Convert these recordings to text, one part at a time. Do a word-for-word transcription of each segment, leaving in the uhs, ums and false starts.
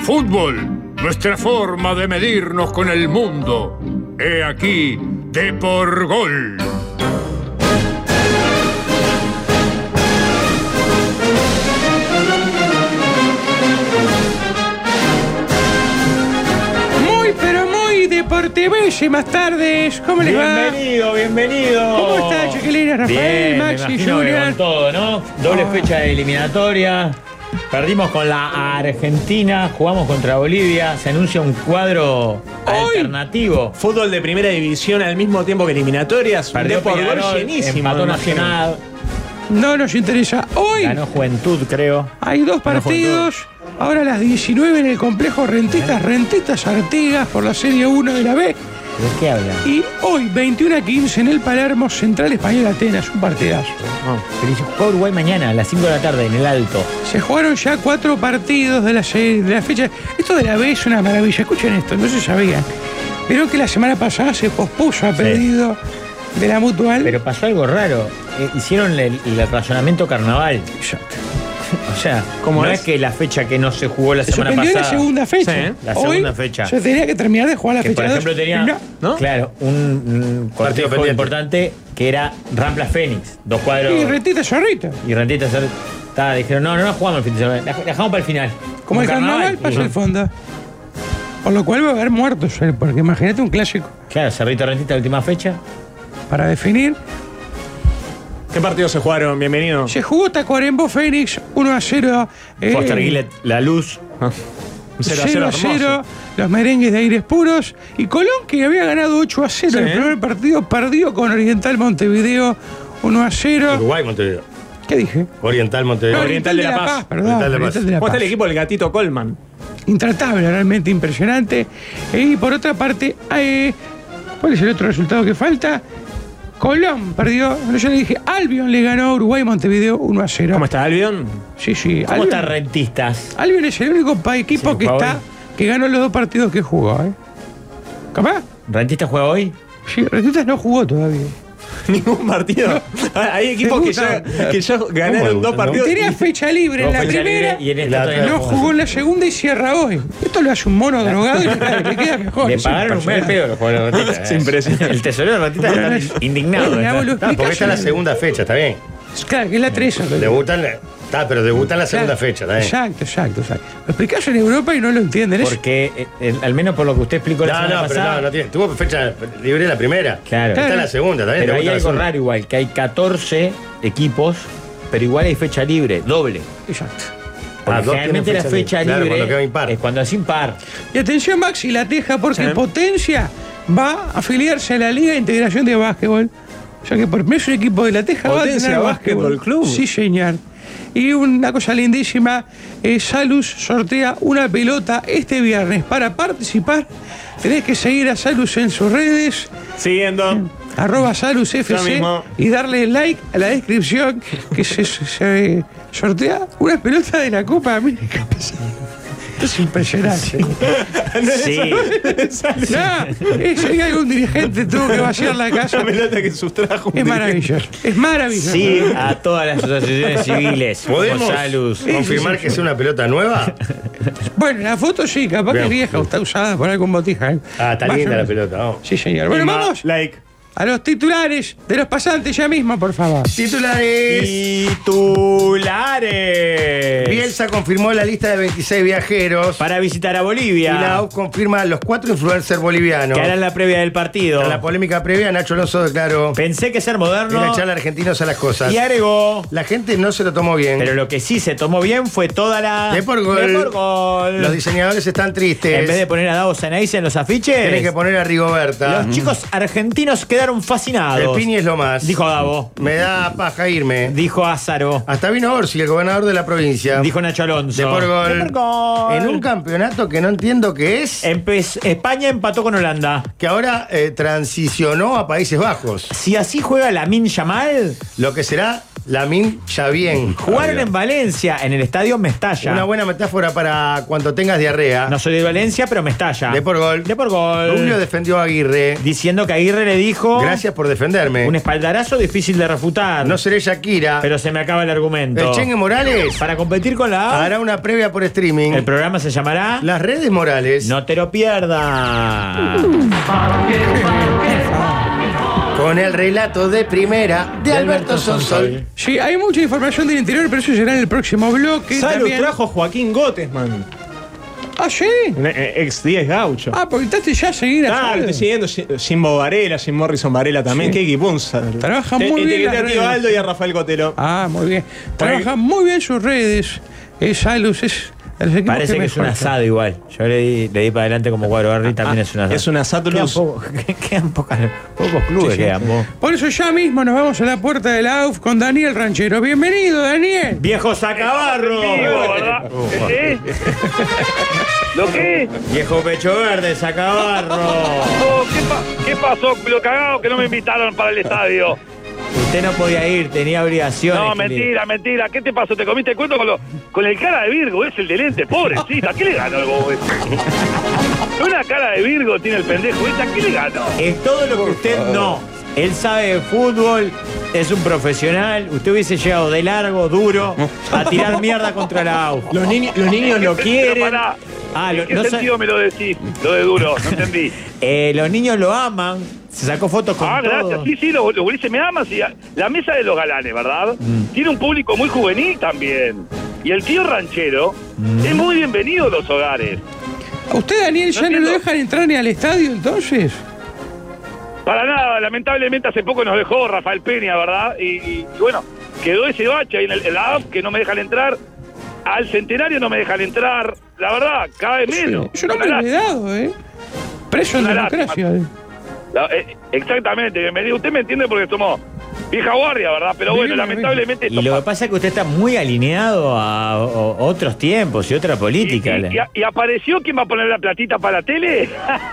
Fútbol, nuestra forma de medirnos con el mundo. He aquí De Por Gol. Muy, pero muy deportivísimas tardes. ¿Cómo les va? Bienvenido, bienvenido. ¿Cómo está, Chiquilina, Rafael, Bien, Maxi, me imagino que Julián? con todo, ¿no? Doble Oh. fecha de eliminatoria. Perdimos con la Argentina, jugamos contra Bolivia. Se anuncia un cuadro Hoy. alternativo. Fútbol de primera división al mismo tiempo que eliminatorias. Perdió De por gol Peñarol, llenísimo. empató me imagino. Nacional, No nos interesa. Hoy ganó Juventud, creo. hay dos partidos. Ahora a las diecinueve en el complejo Rentistas, Rentistas Artigas por la Serie uno de la B. ¿De qué hablan? Y hoy, veintiuno a quince, en el Palermo Central Español Atenas. Un partidazo. Pero si juega Uruguay mañana a las cinco de la tarde en el Alto. Se jugaron ya cuatro partidos de la, serie, de la fecha. Esto de la B es una maravilla. Escuchen esto, no se sabían. Pero que la semana pasada se pospuso a pedido de la Mutual. Pero pasó algo raro. Eh, hicieron el, el razonamiento carnaval. Exacto. O sea, ¿Cómo no es? es que la fecha que no se jugó la Se semana suspendió pasada. la segunda fecha. Sí, la Hoy segunda fecha. Se tenía que terminar de jugar la Que fecha por ejemplo dos. tenía, No. ¿no? claro, un, un Partido cortejo pendiente. importante que era Rampla Fénix, dos cuadros Y Rentista Zorrita. y Rentistas. Ta, dijeron, no, no, no jugamos el fin de semana, la la dejamos para el final. Como Un el carnaval pasa y- el fondo. Por lo cual va a haber muertos, eh, porque imagínate un clásico Claro, Cerrito Rentista, última fecha. para definir. ¿Qué partidos se jugaron? Bienvenido. Se jugó Tacuarembó Fénix uno a cero. eh, Foster Gillett, La Luz. Ah, un cero a cero cero a cero, hermoso. los merengues de Aires Puros. Y Colón, que había ganado ocho a cero Sí. el primer partido, perdió con Oriental Montevideo uno a cero. Uruguay, Montevideo. ¿Qué dije? Oriental, Montevideo. No, Oriental de La Paz. perdón. Oriental de La Paz. Oriental de La ¿Cómo está Paz. el equipo del gatito Colman? Intratable, realmente impresionante. Y por otra parte, eh, ¿cuál es el otro resultado que falta? Colón perdió, no, yo le dije, Albion le ganó a Uruguay Montevideo uno a cero. ¿Cómo está Albion? Sí, sí. ¿Cómo Albion, está Rentistas? Albion es el único pa- equipo Sí, que juega está, hoy. que ganó los dos partidos que jugó, ¿eh? ¿Capaz? ¿Rentistas juega hoy? Sí, Rentistas no jugó todavía. Ningún partido. Hay equipos que ya, que ya ganaron ¿Cómo? dos partidos. Tenía fecha libre en Dos la fecha primera, libre y en esta la todavía otra no juega. jugó en la segunda y cierra hoy. Esto lo hace un mono drogado y le queda, le queda mejor. Le Es pagaron un mes impresionante. pedo los jugadores de Rentistas. Es impresionante. El tesorero de Rentistas Bueno, está es- indignado. Bueno, está. vos lo Ah, porque esta es la explicás. segunda fecha, está bien. Claro, que es la tres. Debutan, está, pero debutan la segunda Claro. fecha, está bien. Exacto, exacto, exacto. Lo explicás en Europa y no lo entienden. Es- Porque, eh, eh, al menos por lo que usted explicó la No, semana no, pero pasada. no, no tiene. Tuvo fecha libre la primera. Claro. Está en la segunda, está bien. Pero hay debuta la algo segunda. raro igual, que hay catorce equipos, pero igual hay fecha libre, doble. Exacto. Porque Ah, dos generalmente tienen la fecha fecha libre. Claro, libre cuando queda impar. es cuando es impar. Y atención, Maxi La Teja, porque Sí. Potencia va a afiliarse a la Liga de Integración de Básquetbol. O sea que por primera vez un equipo de La Teja va a Potencia tener Básquetbol básquetbol. Club. Sí, señor. Y una cosa lindísima, eh, Salus sortea una pelota este viernes. Para participar, tenés que seguir a Salus en sus redes, Siguiendo. arroba Salus Ya F C, mismo. y darle like a la descripción que se, se sortea una pelota de la Copa América. Esto es impresionante. Sí. No, es que algún dirigente tuvo que vaciar la casa. La pelota que sustrajo. un Es dirigente. maravilloso. Es maravilloso. Sí a todas las asociaciones civiles. como ¿Podemos Salus. confirmar que es una pelota nueva? Bueno, la foto sí, capaz que es Bien. vieja o está usada por algún botija. ¿eh? Ah, está Más linda o la menos. pelota. Vamos. Sí, señor. Bueno, Y ma- vamos Like. a los titulares de los pasantes ya mismo, por favor. Titulares. Titulares. Bielsa confirmó la lista de veintiséis viajeros. Para visitar a Y la Bolivia. A U confirma los cuatro influencers bolivianos. Que harán la previa del partido. En la polémica previa, Nacho Alonso declaró Pensé que ser que la moderno. charla argentinos a las cosas. Y agregó. La gente no se lo tomó bien. Pero lo que sí se tomó bien fue toda la. De por gol. De por gol. Los diseñadores están tristes. En vez de poner a Davos Anaís en los afiches, Tienen que poner a Rigoberta. los chicos argentinos quedaron fascinados. El Pini es lo más. Dijo Davo. Me da paja irme. Dijo Azaro. Hasta vino Orsi, el gobernador de la provincia. Dijo Nacho Alonso. De por gol. De por gol. En un campeonato que no entiendo qué es, Empe- España empató con Holanda. que ahora eh, transicionó a Países Bajos. Si así juega Lamine Yamal, Lo que será Lamin ya bien. Jugaron en Valencia, en el estadio Mestalla. Una buena metáfora para cuando tengas diarrea. No soy de Valencia, pero Mestalla. De por gol. De por gol. Rubio defendió a Aguirre. Diciendo que Aguirre le dijo... Gracias por defenderme. Un espaldarazo difícil de refutar. No seré Shakira. Pero se me acaba el argumento. El Chengue Morales Para competir con la A U F, hará una previa por streaming. el programa se llamará... Las redes Morales. No te lo pierdas. Con el relato de primera de Alberto Sonsol. Sí, hay mucha información del interior, pero eso será en el próximo bloque. Salud, también. trajo Joaquín Gottesman. Ah, sí. Un ex diez gaucho. Ah, porque estás ya a seguir a Claro, Salud. estoy siguiendo Jimbo Varela, Jim Morrison Varela también. Sí. Qué equipunza. Trabaja Te- muy bien etiqueté las a Tío redes. Aldo y a Rafael Cotelo. Ah, muy bien. Trabaja muy bien sus redes. Es Salud, es... el equipo Parece que es un mejor. asado igual. Yo le di, le di para adelante como cuadro Barry, también es un asado. Es un asado Quedan, luz. poco- quedan pocas- pocos clubes, Sí, sí. quedan. vos. Por eso ya mismo nos vamos a la puerta de la A U F con Daniel Ranchero. Bienvenido, Daniel. ¡Viejo sacabarro! Vivo, ¿verdad? ¿Eh? ¿Lo qué? ¡Viejo pecho verde, sacabarro! Oh, ¿qué, pa- ¿Qué pasó? Lo cagado que no me invitaron para el estadio. Usted no podía ir, tenía obligaciones. No, Kili. mentira, mentira. ¿Qué te pasó? ¿Te comiste el cuento con, lo, con el cara de Virgo? Es el de lente, pobrecita. ¿Qué le ganó el bobo ese? Una cara de Virgo tiene el pendejo ese. ¿Qué le ganó? Es todo lo que usted no. Él sabe de fútbol, es un profesional. Usted hubiese llegado de largo, duro, a tirar mierda contra la A U F. Los, niños los niños lo Pero quieren. pará. Ah, ¿En lo- qué no sé- sentido me lo decís? Lo de duro, no entendí. Eh, los niños lo aman, se sacó fotos con Ah, gracias. todo. Sí, sí, los, los gurises me aman. Sí. La mesa de los galanes, ¿verdad? Mm. Tiene un público muy juvenil también. Y el tío ranchero Mm. es muy bienvenido a los hogares. ¿A usted, Daniel, ya no lo entiendo. dejan entrar ni al estadio entonces? Para nada, lamentablemente hace poco nos dejó Rafael Peña, ¿verdad? Y, y- y bueno, quedó ese bache ahí en, el, en la A F que no me dejan entrar. Al centenario no me dejan entrar. La verdad, cada vez menos. Yo no me Una lo he lástima. dado, ¿eh? Preso en Una democracia. eh. La- eh, exactamente, bienvenido. Usted me entiende porque somos vieja guardia, ¿verdad? Pero bueno, Bien, bien. lamentablemente Y esto lo que pasa. pasa es que usted está muy alineado a o- otros tiempos y otra política. Y, y- y a- y apareció quién va a poner la platita para la tele.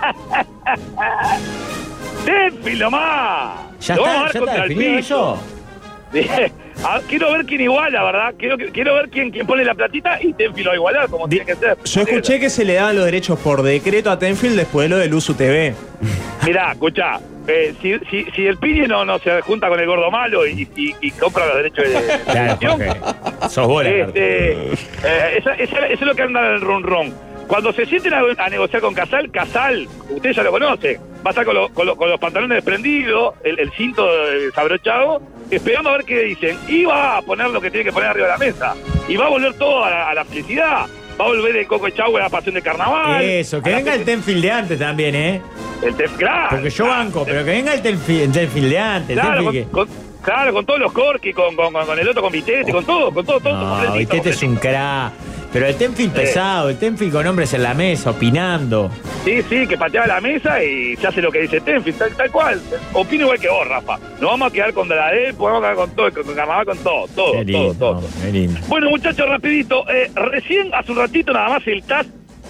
Tenfield nomás. ¿Ya Lo vamos a está, dar ya contra está el definido piso. eso? Ah, quiero ver quién iguala, ¿verdad? Quiero, quiero ver quién, quién pone la platita y Tenfield lo va a igualar como Di- tiene que ser. Yo escuché que se le daban los derechos por decreto a Tenfield después de lo del Usu T V. Mirá, escuchá, eh, si, si, si el Piñe no, no se junta con el gordo malo y, y, y compra los derechos de, de Claro, televisión, porque sos vos la carta. este, eh, esa- esa- eso es lo que anda en el run run. Cuando se sienten a, a negociar con Casal, Casal, usted ya lo conoce, va a estar con, lo- con, lo- con los pantalones desprendidos, el, el cinto desabrochado, esperando a ver qué dicen. Y va a poner lo que tiene que poner arriba de la mesa. Y va a volver todo a la, a la felicidad. Va a volver el Coco Echagüe a la pasión de carnaval. Eso, que a la venga el fe- Tenfield de antes también, ¿eh? el Tef- claro, Porque yo claro, banco, pero que venga el Tenfield, el Tenfield de antes. el Claro, Tenfield con, que- con- claro, con todos los corky, con, con, con, con el otro, con Vitete, con todo, con todo, todo. No, completito, Vitete es un crack. Pero el Tenfield Sí. pesado, el Tenfield con hombres en la mesa, opinando. Sí, sí, que pateaba la mesa y se hace lo que dice Tenfield, tal, tal cual. Opino igual que vos, Rafa. Nos vamos a quedar con Daladel, podemos quedar con todo, con, con Carnaval, con todo, todo, Qué todo, lindo, todo. qué lindo. Bueno, muchachos, rapidito. Eh, recién, hace un ratito nada más, el T A S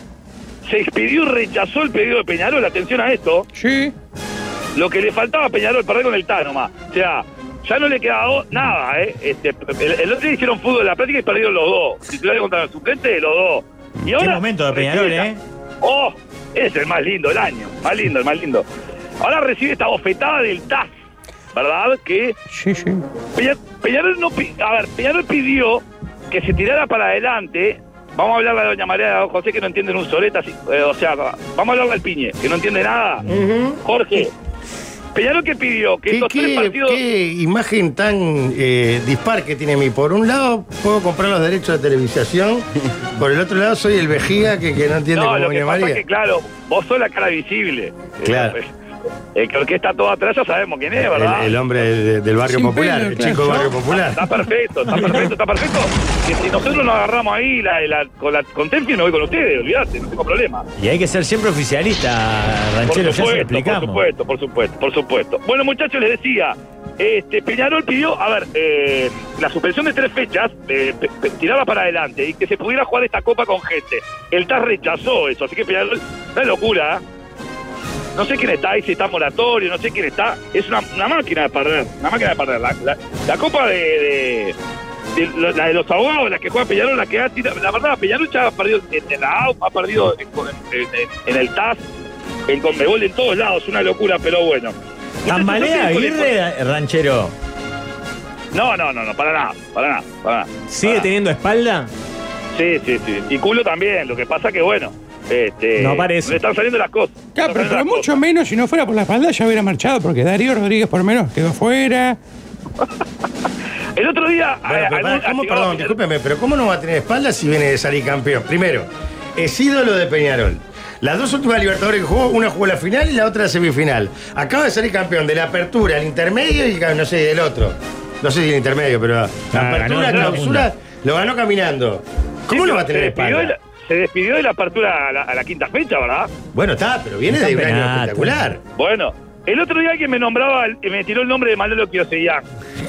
se expidió y rechazó el pedido de Peñarol. Atención a esto. Sí. Lo que le faltaba a Peñarol, perder con el T A S nomás. O sea, ya no le quedaba nada, ¿eh? Este, el, el otro día hicieron fútbol en la práctica y perdieron los dos. Titulares contra el suplente, los dos. Y Qué ahora, momento de Peñarol, recibe ¿eh? esta- ¡Oh! Es el más lindo del año. Más lindo, el más lindo. Ahora recibe esta bofetada del T A S, ¿verdad? Que Sí, sí. Peña- Peñarol no... pi- A ver, Peñarol pidió que se tirara para adelante. Vamos a hablarle a doña María de José, que no entiende un soleta. así, eh, o sea, vamos a hablarle al Piñe, que no entiende nada. Jorge, Peñarol que pidió que ¿Qué, estos tres qué- partidos... qué imagen tan eh, dispar que tiene mi? Por un lado, puedo comprar los derechos de televisación. Por el otro lado, soy el vejiga que, que no entiende No, como lo que doña pasa María. es que, claro, vos sos la cara visible. Claro. Eh, El que orquesta todo atrás ya sabemos quién es, ¿verdad? El, el hombre de- del barrio Sin popular, pelo, el claro. chico del barrio Está, popular. está perfecto, está perfecto, está perfecto. Que si nosotros nos agarramos ahí la, la- con, la, con Tenfield, me voy con ustedes, olvídate, no tengo problema. Y hay que ser siempre oficialista, Por Ranchero, ya se lo supuesto, por explicamos. supuesto, por supuesto, por supuesto. Bueno, muchachos, les decía, este Peñarol pidió, a ver, eh, la suspensión de tres fechas, eh, pe- pe- tirarla para adelante y que se pudiera jugar esta copa con gente. El T A S rechazó eso, así que Peñarol, una locura, ¿eh? no sé quién está ahí, si está Moratorio, no sé quién está. Es una, una máquina de perder, una máquina de perder. La, la, la Copa de, de, de, la de los abogados, la que juega Peñarol, la que ha tirado. La verdad, Peñarol ya ha perdido en, en la A U, ha perdido en, en, en, en el T A S, en Conmebol, en todos lados, una locura, pero bueno. ¿Tambalea Aguirre, Ranchero? No, no, no, no, para nada, para nada, para nada. ¿Sigue para teniendo espalda? Sí, sí, sí. Y culo también, lo que pasa que bueno, este, no parece. le están saliendo las cosas. Claro, pero, pero mucho cosas. menos, si no fuera por la espalda ya hubiera marchado, porque Darío Rodríguez por menos quedó fuera. El otro día... Bueno, eh, pero algún, para, ¿cómo, a, perdón, a, discúlpeme, pero ¿cómo no va a tener espalda si viene de salir campeón? Primero, es ídolo de Peñarol. Las dos últimas Libertadores que jugó, una jugó la final y la otra la semifinal. Acaba de salir campeón de la apertura, el intermedio y no sé, del otro. No sé si el intermedio, pero la Ah, apertura, ganó, clausura, lo ganó caminando. ¿Cómo sí, no va a tener se despidió, espalda? de la, se despidió de la apertura a la, a la quinta fecha, ¿verdad? Bueno, está, pero viene de un año Campeonato. espectacular. Bueno, el otro día alguien me nombraba, el- me tiró el nombre de Manolo Kiosellán.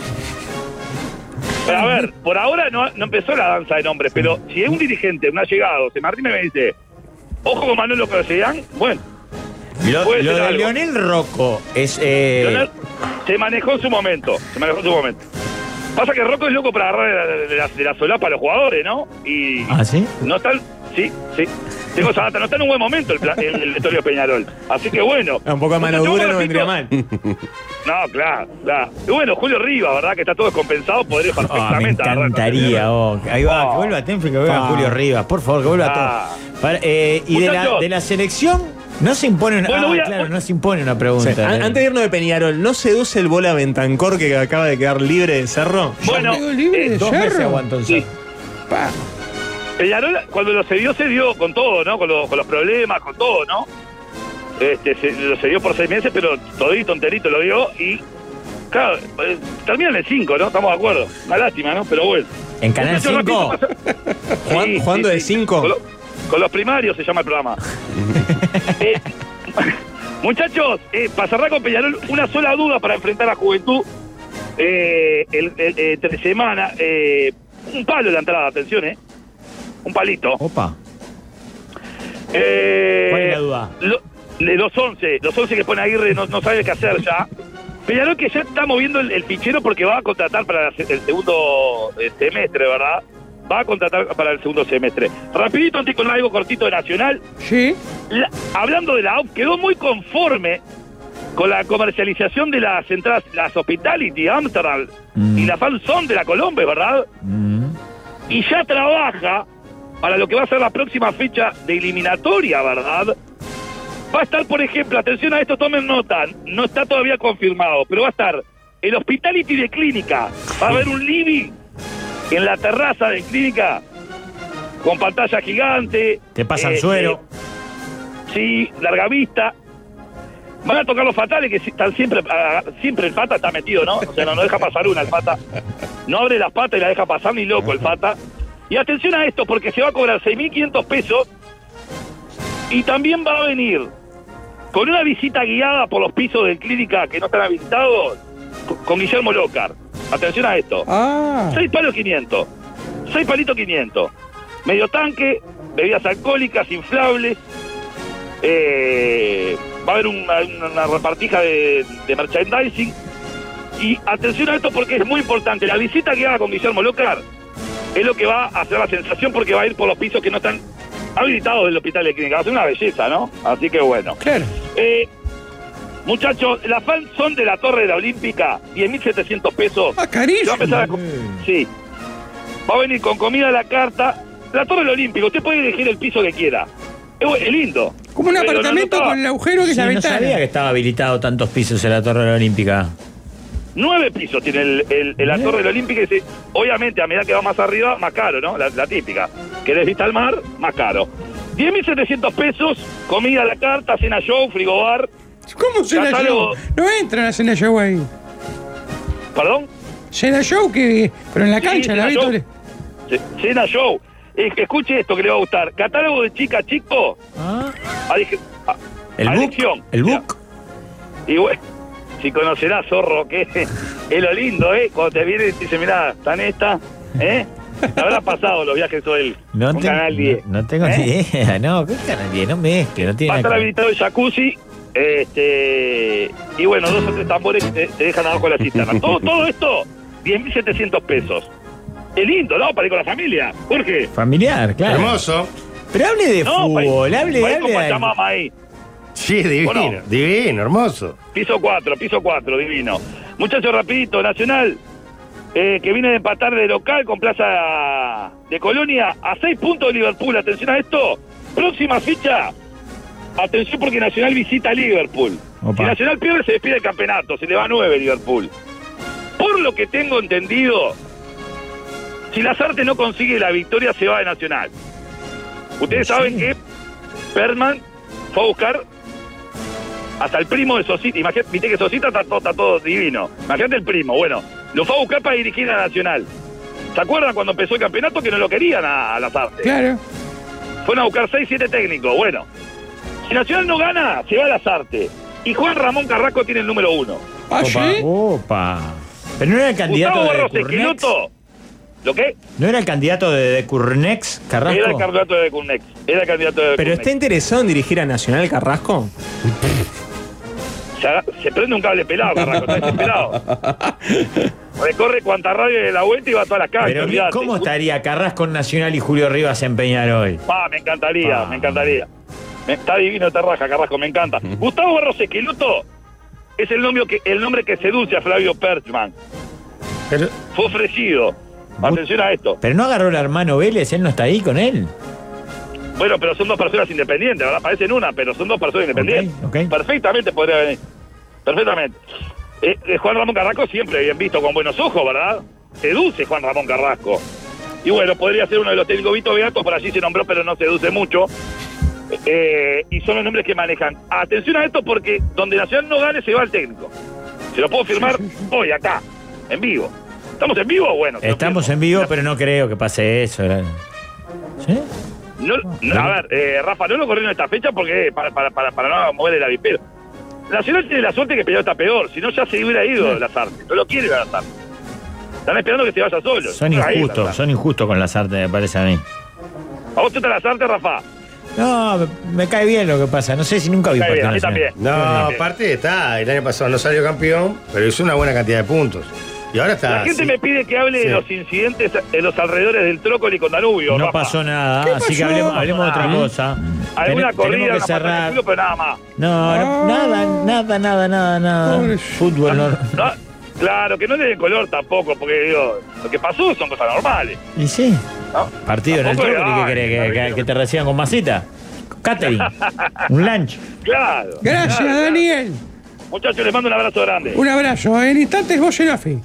Pero a ver, por ahora no, no empezó la danza de nombres, pero si es un dirigente, un allegado, se Martín me dice, ojo con Manolo Kiosellán, bueno, Lo, Puede lo ser de algo. Leonel Rocco es... Eh, Leonel se manejó en su momento, se manejó en su momento. Pasa que Rocco es loco para agarrar de la, de la, de la solapa a los jugadores, ¿no? Y ¿Ah, sí? no están, sí, sí. Tengo esa data, no está en un buen momento el, plan- el, el Vittorio Peñarol. Así que bueno. Un poco de mano Yo dura repito- no vendría mal. No, claro, claro. Y bueno, Julio Rivas, ¿verdad? Que está todo descompensado, podría Ah, me perfectamente agarrar- encantaría, oh. Ahí va, Oh. que vuelva Tenfield, que vuelva Ah. Julio Rivas, por favor, que vuelva Ah. todo. Para- eh, y de la, Muchachos. de la selección, no se impone una, Bueno, ah, voy a- claro, no se impone una pregunta. Sí. An- Antes de irnos de Peñarol, ¿no seduce el bola Bentancor que acaba de quedar libre de Cerro? Bueno, Quedó libre eh, de Dos meses Cerro. aguantó el sí. Cerro. Pa. Peñarol, cuando lo cedió, se dio con todo, ¿no? Con, lo- con los problemas, con todo, ¿no? Este, se, lo cedió por seis meses, pero todito, enterito lo dio y... Claro, eh, termina en el cinco, ¿no? Estamos de acuerdo. Una lástima, ¿no? Pero bueno. En Canal Muchachos, cinco. rapidito pasa- Juan- Sí, jugando sí, de sí. cinco. Con, lo- con los primarios se llama el programa. Eh, muchachos, eh, para cerrar con Peñarol, una sola duda para enfrentar a Juventud. Eh, el, el- eh, entre semana, eh, un palo de la entrada, atención, ¿eh? Un palito. Opa. Eh, ¿Cuál es la duda? lo- de los once, los once que pone Aguirre no, no sabe qué hacer ya. Peñarol que ya está moviendo el, el fichero porque va a contratar para la se- el segundo eh, semestre, ¿verdad? Va a contratar para el segundo semestre. Rapidito, antes con algo cortito de Nacional. Sí. La- hablando de la A U F, quedó muy conforme con la comercialización de las entradas, las Hospitality, Amsterdam Mm. y la Fanzone de la Colombia, ¿verdad? Mm. Y ya trabaja para lo que va a ser la próxima fecha de eliminatoria, ¿verdad? Va a estar, por ejemplo, atención a esto, tomen nota, no está todavía confirmado, pero va a estar el Hospitality de Clínica, va a haber un living en la terraza de Clínica con pantalla gigante. Te pasan eh, suero. eh, sí, larga vista. Van a tocar los fatales que están siempre, ah, siempre el Fata está metido, ¿no? O sea, no, no deja pasar una el Fata. No abre las patas y la deja pasar ni loco el Fata. Y atención a esto, porque se va a cobrar seis mil quinientos pesos y también va a venir con una visita guiada por los pisos de Clínica que no están habilitados con- con Guillermo Lócar. Atención a esto. Ah. seis palos quinientos. seis palitos quinientos. Medio tanque, bebidas alcohólicas, inflables. Eh, va a haber una, una repartija de, de merchandising. Y atención a esto porque es muy importante. La visita que haga con Guillermo Lócar es lo que va a hacer la sensación porque va a ir por los pisos que no están habilitados del hospital de Clínica. Va a ser una belleza, ¿no? Así que bueno. Claro. Eh, muchachos, las fans son de la Torre de la Olímpica, diez mil setecientos pesos. Ah, Se va a carísimo. empezar a co- Sí. Va a venir con comida a la carta. La Torre del Olímpico, usted puede elegir el piso que quiera. Es, bu- es lindo. Como un Pero no- no apartamento estaba- con el agujero que es Sí, la no ventana. sabía que estaba habilitado tantos pisos en la Torre de la Olímpica. Nueve pisos tiene el, el- el- la Torre del Olímpica. Y se- obviamente, a medida que va más arriba, más caro, ¿no? La, la típica. ¿Querés vista al mar? Más caro. diez mil setecientos pesos, comida a la carta, cena show, frigobar. ¿Cómo cena Catálogo. show? No entran a cena show ahí. ¿Perdón? Cena show que. Pero en la Sí, cancha, la cena show. Víctor. Ce- Cena show. Eh, escuche esto que le va a gustar. Catálogo de chica chico. Ah. Adij- a- El adicción. book. El book. Y bueno, si conocerás, zorro, que es lo lindo, ¿eh? Cuando te viene y te dice, mirá, están esta, ¿eh? Te habrá pasado los viajes sobre el No, un te- Canal diez. no, no tengo ¿Eh? ni idea. No, ¿qué Canal diez? No mezcle, no tiene Va a estar nada que ver. habilitado el jacuzzi, Este, y bueno, dos o tres tambores que te, te dejan abajo de la cisterna. Todo, todo esto, diez mil setecientos pesos. Es lindo, ¿no? Para ir con la familia. ¿Por qué? Familiar, claro. Hermoso. Pero hable de No, fútbol, pa- hable, pa' ir hable. con de- Pachamama ahí. Sí, divino, Bueno. divino, hermoso. Piso cuatro, piso cuatro, divino. Muchachos, rapidito, Nacional, eh, que viene de empatar de local con Plaza de Colonia a seis puntos de Liverpool. Atención a esto. Próxima fecha. Atención porque Nacional visita a Liverpool. Opa. Si Nacional pierde, se despide el campeonato. Se le va a nueve Liverpool. Por lo que tengo entendido, si Lasarte no consigue la victoria, se va de Nacional. Ustedes saben que Perman fue a buscar hasta el primo de Sosita. Imagínate, viste que Sosita está todo, está todo divino. Imagínate el primo. Bueno, lo fue a buscar para dirigir a Nacional. ¿Se acuerdan cuando empezó el campeonato que no lo querían a, a Lasarte? Claro. Fueron a buscar seis, siete técnicos. Bueno, si Nacional no gana, se va a Lasarte. Y Juan Ramón Carrasco tiene el número uno. ¿Ah, sí? Opa. Pero no era el candidato Gustavo de Barros Curnex. Esqueloto. ¿Lo qué? ¿No era el candidato de, de Curnex, Carrasco? Era el candidato de Curnex. Era el candidato de ¿Pero Curnex. está interesado en dirigir a Nacional Carrasco? Se, se prende un cable pelado, Carrasco, está desesperado. Recorre cuanta radio de la vuelta y va a todas las canchas. Pero olvidate. ¿cómo estaría Carrasco en Nacional y Julio Rivas en Peñarol? Ah, me encantaría, me encantaría. Me- está divino, te raja, Carrasco, me encanta. Gustavo Barros Esqueloto es el nombre que, el nombre que seduce a Flavio Perchman. Pero, Fue ofrecido. Atención a esto. Pero no agarró el hermano Vélez, él no está ahí con él. Bueno, pero son dos personas independientes, ¿verdad? Parecen una, pero son dos personas independientes. Ok, ok. Perfectamente podría venir. Perfectamente. Eh, eh, Juan Ramón Carrasco siempre bien visto con buenos ojos, ¿verdad? Seduce Juan Ramón Carrasco. Y bueno, podría ser uno de los técnicos Vito Beato, por allí se nombró, pero no seduce mucho. Eh, y son los nombres que manejan. Atención a esto porque donde Nacional no gane se va el técnico. Se lo puedo firmar hoy, acá, en vivo. ¿Estamos en vivo? Bueno. se lo Estamos firmo. en vivo, pero no creo que pase eso. ¿eh? ¿Sí? No, no, a ver, eh, Rafa, no lo corrieron esta fecha porque para, para, para, para no mover el avispero. Nacional tiene la suerte que Peñarol está peor, si no ya se hubiera ido de Lasarte. No lo quiere ver Lasarte. Están esperando que se vaya solo. Son Ahí, injustos, Lasarte. son injustos con las artes, me parece a mí. ¿A vos te gusta Lasarte, Rafa? No, me, me cae bien lo que pasa. No sé si nunca vi Cae bien, partido a mí nacional. también. no, También. aparte está, el año pasado no salió campeón, pero hizo una buena cantidad de puntos. Y ahora está. La gente sí. me pide que hable Sí. de los incidentes en los alrededores del Trócoli con Danubio. No Rafa. pasó nada, ¿Qué así que pasó? hablemos, hablemos de otra Ah. cosa. Alguna Tene- corrida, tenemos una que patada en el cerrar. culo, pero nada más. No, no, Ah. nada, nada, nada, nada, nada. Pobre- Fútbol no. No, claro, que no le den color tampoco, porque digo, lo que pasó son cosas normales. Y sí. ¿no? Partido en el Tampoco Trócoli, le- ¿qué querés? ay, ¿Que, que, no, que te reciban con masita? Catering. Un lunch. Claro. Gracias, claro, Daniel. claro. Muchachos, les mando un abrazo grande. Un abrazo. En instantes, vos, Genofi.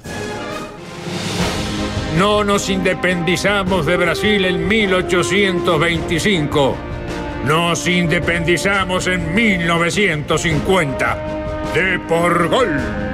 No nos independizamos de Brasil en mil ochocientos veinticinco. Nos independizamos en mil novecientos cincuenta. De por gol.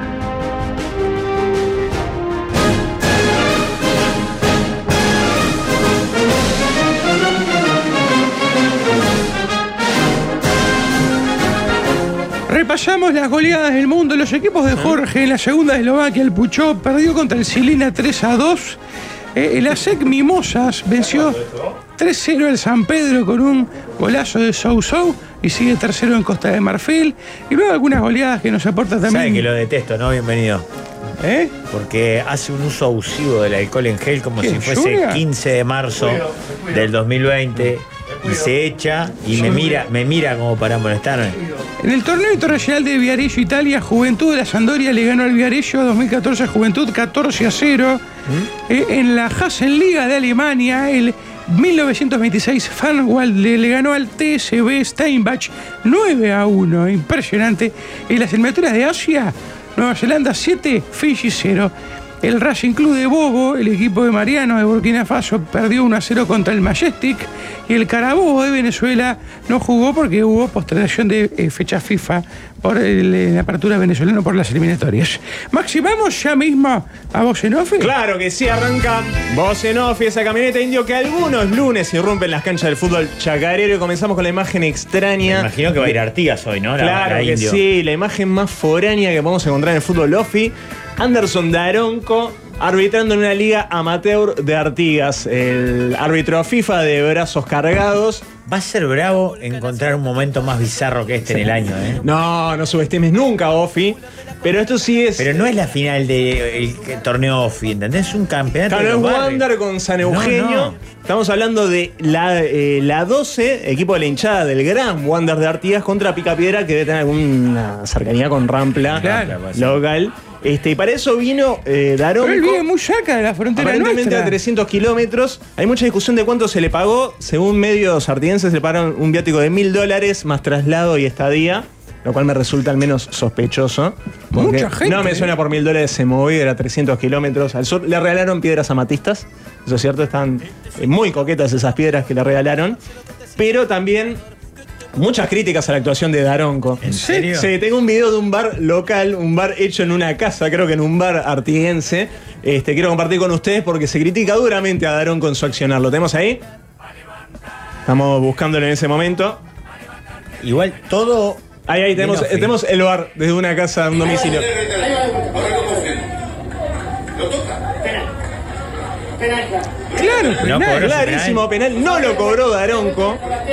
Repasamos las goleadas del mundo. Los equipos de Jorge en la segunda de Eslovaquia, el Puchó, perdió contra el Silina tres a dos. Eh, el A S E C Mimosas venció tres cero al San Pedro con un golazo de Sou Sou y sigue tercero en Costa de Marfil. Y luego algunas goleadas que nos aporta Sabe también. que lo detesto, ¿no? Bienvenido. ¿Eh? Porque hace un uso abusivo del alcohol en gel como ¿Quién, si fuese Yuria? quince de marzo del dos mil veinte y se echa y me mira, me mira como para molestarme. En el torneo internacional de Viareggio, Italia, Juventud de la Sampdoria le ganó al Viareggio dos mil catorce a Juventud catorce a cero. Eh, en la Hasenliga de Alemania, el mil novecientos veintiséis Farnwald le, le ganó al T S B Steinbach nueve a uno. Impresionante. En las eliminatorias de Asia, Nueva Zelanda siete, Fiji cero. El Racing Club de Bobo, el equipo de Mariano de Burkina Faso, perdió uno a cero contra el Majestic. Y el Carabobo de Venezuela no jugó porque hubo postergación de eh, fecha FIFA por el, eh, la apertura venezolana por las eliminatorias. Maxi, vamos ya mismo a Voz en Off. Claro que sí, arranca Voz en Off y esa camioneta indio que algunos lunes irrumpen las canchas del fútbol chacarero. Y comenzamos con la imagen Me extraña. imagino que va a ir Artigas hoy, ¿no? La- Claro la que indio. sí, la imagen más foránea que podemos encontrar en el fútbol lofi. Anderson Daronco, arbitrando en una liga amateur de Artigas. El árbitro FIFA de brazos cargados. Va a ser bravo encontrar un momento más bizarro que este en el año, ¿eh? No, no subestimes nunca, Ofi. Pero esto sí es. Pero no es la final del de torneo Ofi, ¿entendés? Es un campeonato. Claro, de es los barrios. Wander con San Eugenio. No, no. Estamos hablando de la, eh, la doce, equipo de la hinchada del gran Wander de Artigas contra Picapiedra, que debe tener alguna cercanía con Rampla Claro. local. Este, y para eso vino eh, Daronco. Pero él vive muy cerca de la frontera Aparentemente nuestra. a trescientos kilómetros. Hay mucha discusión de cuánto se le pagó. Según medios artiguenses, le pagaron un viático de mil dólares más traslado y estadía, lo cual me resulta al menos sospechoso. Mucha gente, No me suena eh. por mil dólares, se movió, era trescientos kilómetros al sur. Le regalaron piedras amatistas. Eso es cierto, están eh, muy coquetas esas piedras que le regalaron. Pero también muchas críticas a la actuación de Daronco. ¿En serio? Sí, tengo un video de un bar local, un bar hecho en una casa, creo que en un bar artiguense. Este, quiero compartir con ustedes porque se critica duramente a Daronco en su accionar. ¿Lo tenemos ahí? Estamos buscándolo en ese momento. Igual todo. Ahí, ahí tenemos, Bien, eh, tenemos el bar desde una casa, un domicilio. Claro, No penal. cobró. Clarísimo penal, no lo cobró Daronco.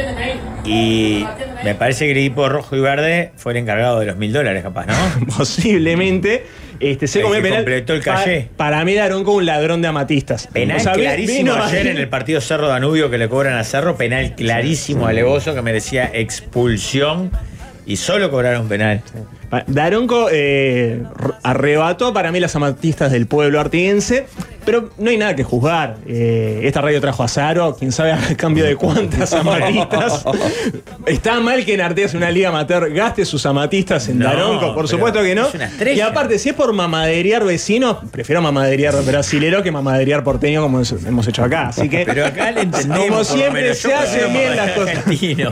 Y me parece que el equipo rojo y verde fue el encargado de los mil dólares, capaz, ¿no? Posiblemente. Este, se El comió que penal. completó el calle. Pa- para mí Daronco un ladrón de amatistas. Penal O sea, vi- clarísimo vino ayer ahí- en el partido Cerro Danubio que le cobran a Cerro. Penal clarísimo a Alevoso que merecía expulsión. Y solo cobraron penal. Daronco eh, r- arrebató para mí las amatistas del pueblo artiguense, pero no hay nada que juzgar. Eh, esta radio trajo a Zaro, quién sabe a cambio de cuántas amatistas. Está mal que en Artigas, una liga amateur, gaste sus amatistas en No, Daronco, por pero supuesto que no. es una estrella. Y aparte, si es por mamaderear vecinos, prefiero mamaderear brasilero que mamaderear porteño como es- hemos hecho acá. Así que, Pero acá le entendemos. como por lo siempre, menos. se Yo hacen prefiero bien las Mamadera cosas. argentino.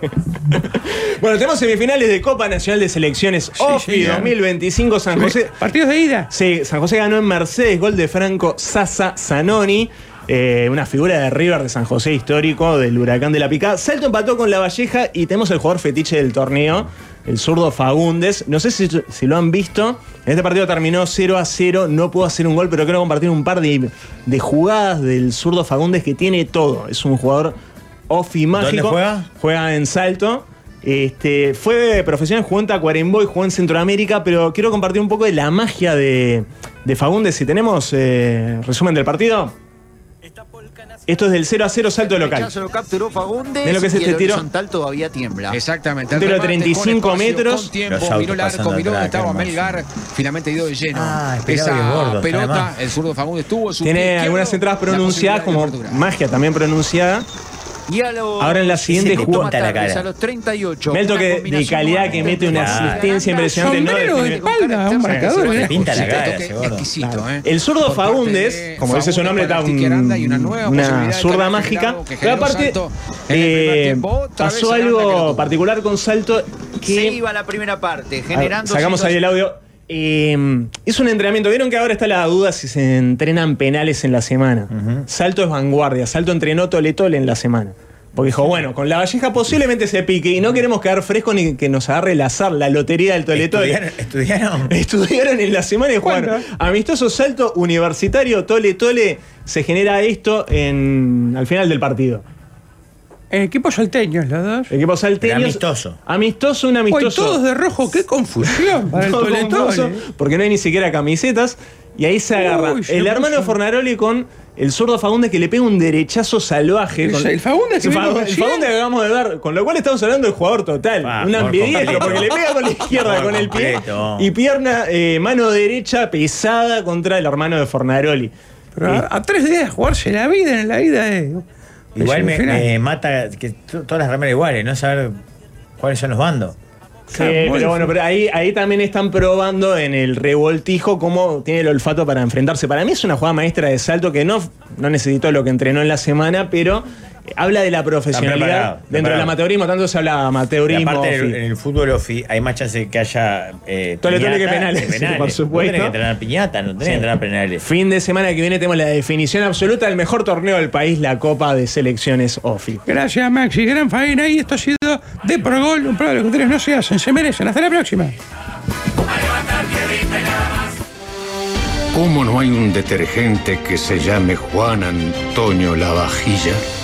Bueno, tenemos semifinales de Copa Nacional de Selecciones OFI sí, ya. dos mil veinticinco. San José. Partidos de ida. Sí, San José ganó en Mercedes, gol de Franco Sasa Zanoni, eh, una figura de River de San José histórico, del Huracán de la Picada. Salto empató con La Valleja y tenemos el jugador fetiche del torneo, el zurdo Fagundes. No sé si, si lo han visto. En este partido terminó cero a cero, no pudo hacer un gol, pero quiero compartir un par de, de jugadas del zurdo Fagundes que tiene todo. Es un jugador ofi mágico. juega? Juega en Salto. Este, fue profesional, jugó en Tacuarembó y jugó en Centroamérica, pero quiero compartir un poco de la magia de, de Fagundes. Si tenemos eh, resumen del partido. Esto es del cero a cero salto local. El rechazo lo capturó Fagundes. Mirá lo que es y este el tiro. horizontal todavía tiembla. Exactamente. Un tiro de El remate treinta y cinco con espacio, metros. Con tiempo, Los autos miró el arco, pasando miró dónde atrás, estaba qué hermoso. Melgar. Finalmente dio de lleno. Ah, esperaba que Esa gordo, pelota, además. el zurdo Fagundes tuvo su pie Tiene izquierdo, algunas entradas la pronunciadas posibilidad como de apertura. magia también pronunciada. Y a los Ahora en la siguiente Ese le jugada. pinta la cara. A los treinta y ocho. Ve el una toque de combinación calidad muy que mete, una Claro. asistencia impresionante. No Sombrero de define- espalda, un marcador. Se ¿eh? pinta la Ese cara, toque ese gordo. exquisito, ¿eh? El zurdo Por parte Fagundes, de como dice su Fagundes nombre, para está un- Tiki Aranda y una nueva una posibilidad de zurda ataque mágica. generado que Pero generó aparte, Salto en el primer eh, tiempo. Otra vez pasó Aranda que lo algo tuvo. particular con Salto Se que. iba la primera parte, A ver, generando. sacamos ahí el audio. Eh, es un entrenamiento. Vieron que ahora está la duda si se entrenan penales en la semana. Salto es vanguardia. Salto entrenó tole tole en la semana. Porque dijo, bueno, con La Valleja posiblemente se pique y no queremos quedar frescos ni que nos agarre el azar, la lotería del tole tole. ¿Estudiaron? ¿Estudiaron? Estudiaron en la semana y jugaron. Amistoso Salto universitario, tole tole. Se genera esto en, al final del partido. Equipos salteños los dos. Equipo salteño. Pero amistoso. Amistoso, un Hoy amistoso. todos de rojo, qué confusión para el Todo Tole confuso, Tole. porque no hay ni siquiera camisetas. Y ahí se agarra Uy, se el puso- hermano de Fornaroli con el zurdo Fagundes que le pega un derechazo salvaje. Es con- el Fagundes que el, venimos Fagundes, el diciendo. Fagundes que acabamos de ver, con lo cual estamos hablando del jugador total. Ah, un por ambidiestro, completo. porque le pega con la izquierda, Por con el pie. completo. Y pierna, eh, mano derecha pesada contra el hermano de Fornaroli. Pero a, a tres días de jugarse la vida en la vida de. Igual me, semifinal. me mata que t- todas las remeras iguales, no saber cuáles son los bandos. Sí, Claro, muy pero bueno, difícil. pero ahí, ahí también están probando en el revoltijo cómo tiene el olfato para enfrentarse. Para mí es una jugada maestra de Salto que no, no necesitó lo que entrenó en la semana, pero eh, habla de la profesionalidad preparado, dentro preparado. del amateurismo. Tanto se habla de Y amateurismo. aparte en ofi. el, en el fútbol ofi hay más chance que haya eh, Tole, tole que piñata penales, que penales. por Vos supuesto. tenés que entrenar piñata, no tenés Sí. que entrenar penales. Fin de semana que viene tenemos la definición absoluta del mejor torneo del país, la Copa de Selecciones OFI. Gracias, Maxi. Gran faena. Y esto ha sido de Pro Gol. Un programa que ustedes no se hacen, se merecen. Hasta la próxima. A levantar piedrita y nada más. ¿Cómo no hay un detergente que se llame Juan Antonio Lavavajilla?